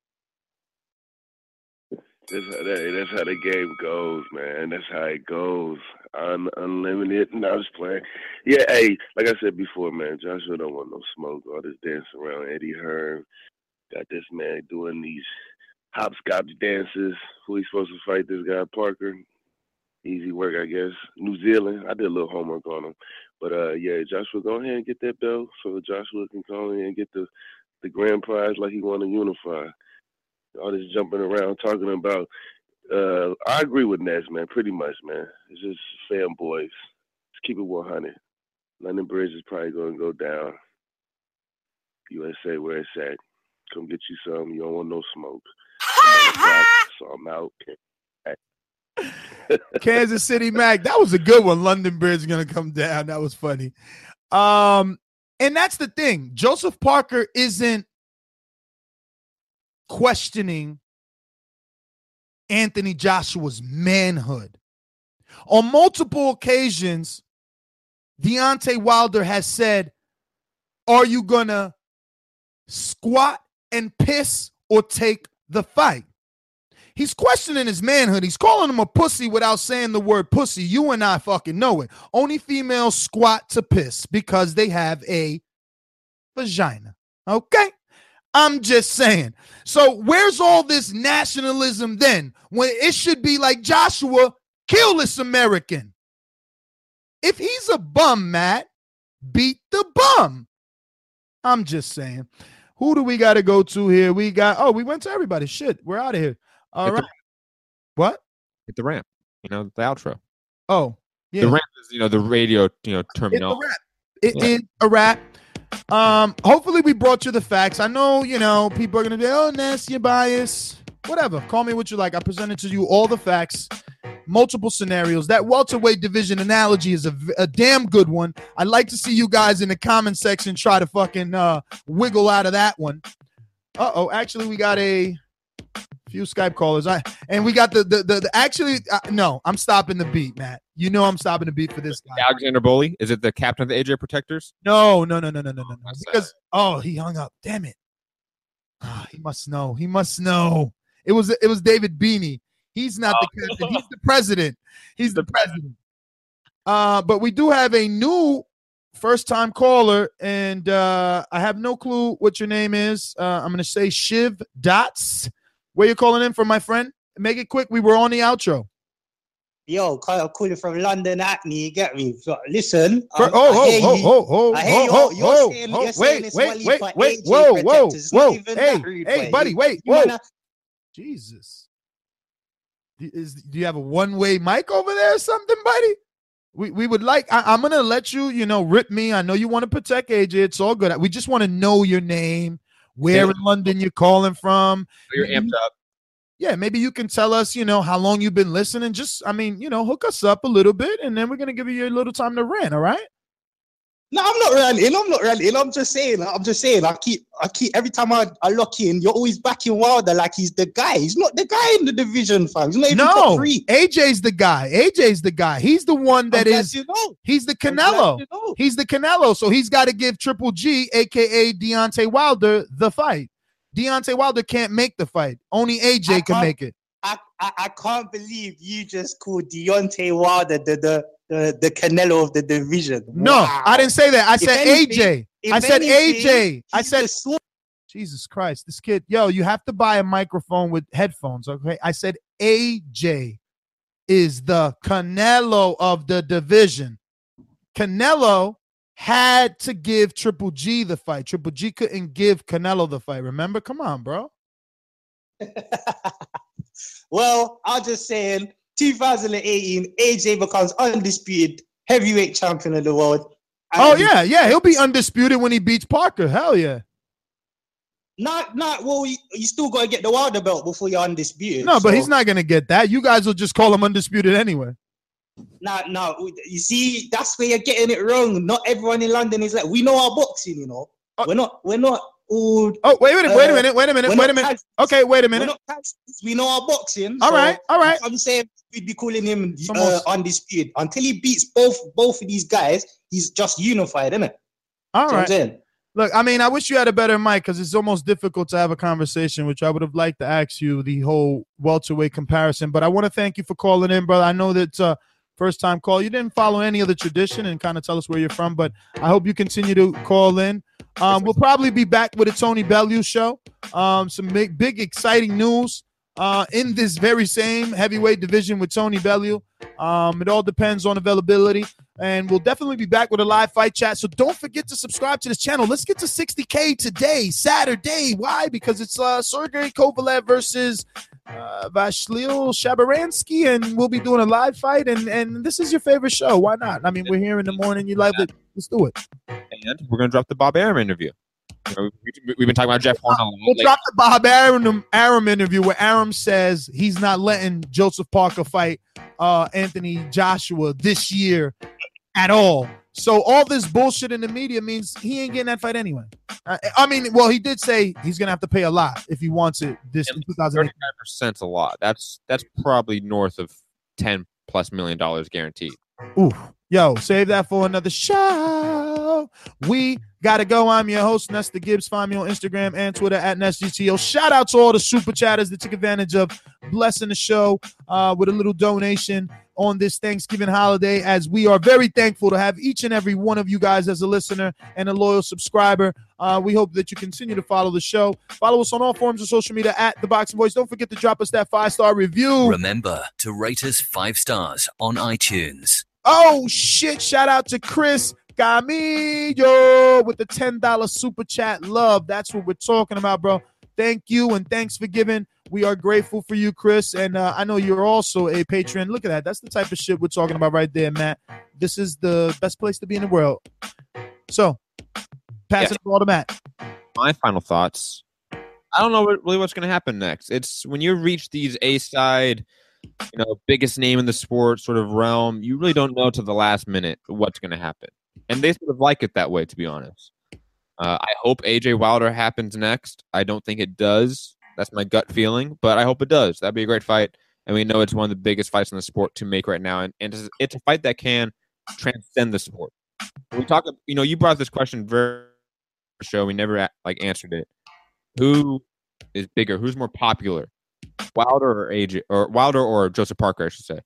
That's how the game goes, man. That's how it goes. Unlimited. And I was playing. Yeah, hey, like I said before, man, Joshua don't want no smoke. All this dancing around Eddie Hearn. Got this man doing these hopscotch dances. Who he's supposed to fight? This guy Parker. Easy work, I guess. New Zealand. I did a little homework on him, but yeah, Joshua, go ahead and get that belt so Joshua can go in and get the grand prize like he want to unify. All this jumping around talking about. I agree with Ness, man. Pretty much, man. It's just fanboys. Let's keep it 100. London Bridge is probably going to go down. USA where it's at. Come get you some. You don't want no smoke. So I'm out. Kansas City Mac. That was a good one. London Bridge is going to come down. That was funny. And that's the thing. Joseph Parker isn't questioning Anthony Joshua's manhood. On multiple occasions, Deontay Wilder has said, are you going to squat and piss or take the fight? He's questioning his manhood. He's calling him a pussy without saying the word pussy. You and I fucking know it. Only females squat to piss because they have a vagina. Okay? I'm just saying. So where's all this nationalism then? When it should be like, Joshua, kill this American. If he's a bum, Matt, beat the bum. I'm just saying. Who do we got to go to here? We went to everybody. Shit, we're out of here. All right. What? Hit the ramp. You know, the outro. Oh, yeah. The ramp is, the radio, terminal. It is a wrap. Hopefully we brought you the facts. I know, people are going to be, oh, nasty, you're biased. Whatever. Call me what you like. I presented to you all the facts, multiple scenarios. That welterweight division analogy is a damn good one. I'd like to see you guys in the comment section try to fucking wiggle out of that one. Actually, we got a few Skype callers. We got no, I'm stopping the beat, Matt. I'm stopping the beat for this guy. Alexander Boley? Is it the captain of the AJ Protectors? No. Because he hung up. Damn it. He must know. It was David Beanie. He's not the captain. He's the president. He's the president. But we do have a new first-time caller, and I have no clue what your name is. I'm going to say Shiv Dots. Where you calling in from, my friend? Make it quick. We were on the outro. Yo, I'm calling from London, Hackney. You get me? So, listen. Wait. Hey, buddy, wait. Whoa. Jesus. Do you have a one-way mic over there or something, buddy? We would like, I'm going to let you, rip me. I know you want to protect AJ. It's all good. We just want to know your name, where in London you're calling from. You're amped up. Yeah, maybe you can tell us, how long you've been listening. Just, hook us up a little bit, and then we're going to give you a little time to rant, all right? No, I'm not ranting. I'm just saying. I keep every time I lock in, you're always backing Wilder like he's the guy. He's not the guy in the division, fam. He's not even top three. AJ's the guy. He's the one that is. He's the Canelo. He's the Canelo. So he's got to give Triple G, aka Deontay Wilder, the fight. Deontay Wilder can't make the fight. Only AJ can make it. I can't believe you just called Deontay Wilder the Canelo of the division. No, wow. I didn't say that. I said AJ. I said AJ. I said Jesus Christ, this kid. Yo, you have to buy a microphone with headphones, okay? I said AJ is the Canelo of the division. Canelo had to give Triple G the fight. Triple G couldn't give Canelo the fight. Remember? Come on, bro. Well, I'm just saying, 2018, AJ becomes undisputed heavyweight champion of the world. Yeah. He'll be undisputed when he beats Parker. Hell yeah. Well, you still got to get the Wilder belt before you're undisputed. No, but he's not going to get that. You guys will just call him undisputed anyway. No. You see, that's where you're getting it wrong. Not everyone in London is like, we know our boxing, We're not all. Oh, wait a minute. Okay, wait a minute. We know our boxing. All right. I'm saying we'd be calling him undisputed. Until he beats both of these guys, he's just unified, isn't it? All right. Look, I wish you had a better mic because it's almost difficult to have a conversation, which I would have liked to ask you the whole welterweight comparison. But I want to thank you for calling in, brother. I know that first time call. You didn't follow any of the tradition and kind of tell us where you're from, but I hope you continue to call in. We'll probably be back with a Tony Bellew show. Some big exciting news in this very same heavyweight division with Tony Bellew. It all depends on availability. And we'll definitely be back with a live fight chat. So don't forget to subscribe to this channel. Let's get to 60K today, Saturday. Why? Because it's Sergey Kovalev versus Vasyl Shabaransky, and we'll be doing a live fight. And this is your favorite show. Why not? We're here in the morning. You love it. Let's do it. And we're going to drop the Bob Arum interview. We've been talking about Jeff Horn a lot. We'll drop the Bob Arum interview where Arum says he's not letting Joseph Parker fight Anthony Joshua this year at all. So all this bullshit in the media means he ain't getting that fight anyway. Well, he did say he's gonna have to pay a lot if he wants it this in 2008. 35% a lot. That's probably north of $10+ million guaranteed. Ooh, yo, save that for another show. We gotta go. I'm your host, Nesta Gibbs. Find me on Instagram and Twitter at NestGTO. Shout out to all the super chatters that took advantage of blessing the show with a little donation on this Thanksgiving holiday, as we are very thankful to have each and every one of you guys as a listener and a loyal subscriber. We hope that you continue to follow the show. Follow us on all forms of social media at The Boxing Voice. Don't forget to drop us that 5-star review. Remember to rate us 5 stars on iTunes. Oh, shit. Shout out to Chris Camillo with the $10 super chat. Love. That's what we're talking about, bro. Thank you, and thanks for giving. We are grateful for you, Chris, and I know you're also a patron. Look at that. That's the type of shit we're talking about right there, Matt. This is the best place to be in the world. So, passing the ball to Matt. My final thoughts. I don't know what's going to happen next. It's when you reach these A-side, biggest name in the sport sort of realm, you really don't know to the last minute what's going to happen. And they sort of like it that way, to be honest. I hope AJ Wilder happens next. I don't think it does. That's my gut feeling, but I hope it does. That'd be a great fight. And we know it's one of the biggest fights in the sport to make right now. And it's a fight that can transcend the sport. We talk, you brought this question very show. We never answered it. Who is bigger? Who's more popular? Wilder or AJ, or Wilder or Joseph Parker, I should say.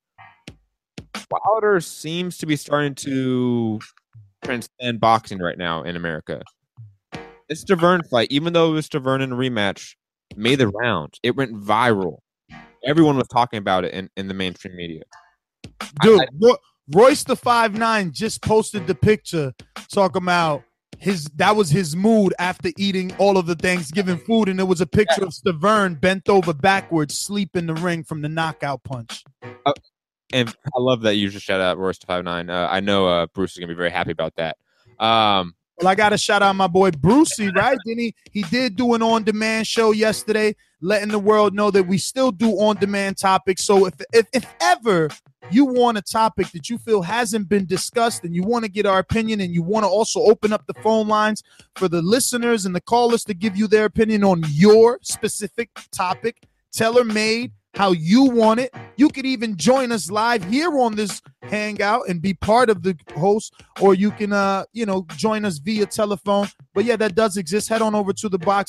Wilder seems to be starting to transcend boxing right now in America. This Stiverne fight, even though it was Stiverne in a rematch, made the rounds. It went viral. Everyone was talking about it in the mainstream media. Dude, Royce the 5'9" just posted the picture talking about that was his mood after eating all of the Thanksgiving food, and it was a picture of Stiverne bent over backwards, sleep in the ring from the knockout punch. And I love that you just shout out Royce the 5'9". I know Bruce is gonna be very happy about that. Well, I got to shout out my boy Brucey, right? Didn't he did do an on-demand show yesterday, letting the world know that we still do on-demand topics. So if ever you want a topic that you feel hasn't been discussed and you want to get our opinion, and you want to also open up the phone lines for the listeners and the callers to give you their opinion on your specific topic, tailor-made, how you want it. You could even join us live here on this hangout and be part of the host, or you can join us via telephone. But yeah, that does exist. Head on over to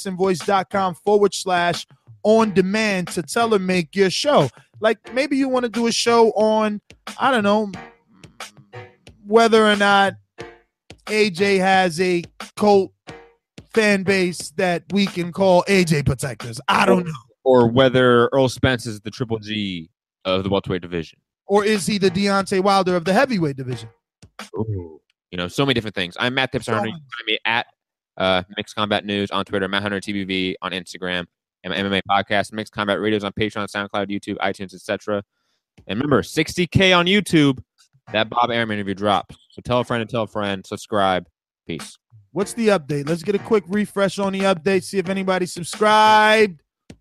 theboxingvoice.com/on-demand to tailor-make your show. Like, maybe you want to do a show on, I don't know, whether or not AJ has a cult fan base that we can call AJ protectors. I don't know. Or whether Earl Spence is the Triple G of the welterweight division. Or is he the Deontay Wilder of the heavyweight division? Ooh. So many different things. I'm Matt Tips Hunter. You can find me at Mixed Combat News on Twitter, Matt Hunter TBV on Instagram, and my MMA podcast, Mixed Combat Radios on Patreon, SoundCloud, YouTube, iTunes, etc. And remember, 60K on YouTube. That Bob Arum interview drops. So tell a friend, subscribe. Peace. What's the update? Let's get a quick refresh on the update, see if anybody subscribed.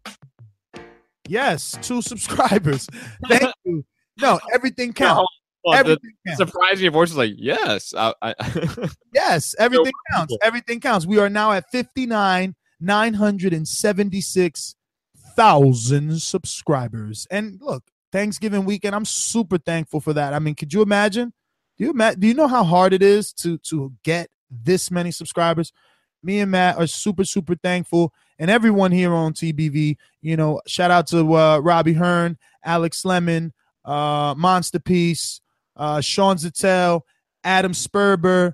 Yes, 2 subscribers. Thank you. No, everything counts. Everything counts. Surprising, your voice is like, yes. Yes, everything counts. Everything counts. We are now at 59,976,000 subscribers. And look, Thanksgiving weekend, I'm super thankful for that. I mean, could you imagine? Do you know how hard it is to get this many subscribers? Me and Matt are super, super thankful. And everyone here on TBV, shout out to Robbie Hearn, Alex Lemon, Monster Peace, Sean Zattel, Adam Sperber,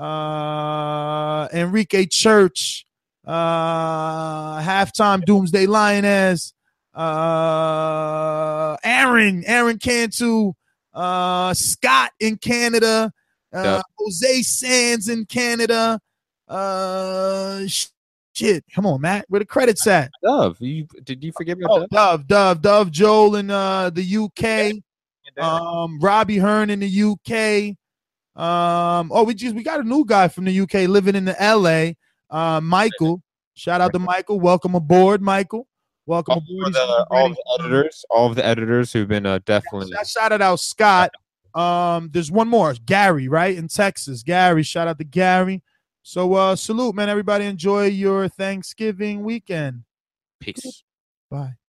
Enrique Church, Halftime Doomsday Lioness, Aaron Cantu, Scott in Canada, Jose Sands in Canada. Shit, come on, Matt. Where the credits at? Dove. Did you forget about Dove, Joel in the UK. Robbie Hearn in the UK. We got a new guy from the UK living in the LA. Michael. Shout out to Michael. Welcome aboard, Michael. Welcome aboard. All of the editors who've been definitely. I shouted out Scott. There's one more. Gary, right? In Texas. Gary, shout out to Gary. So salute, man. Everybody enjoy your Thanksgiving weekend. Peace. Bye.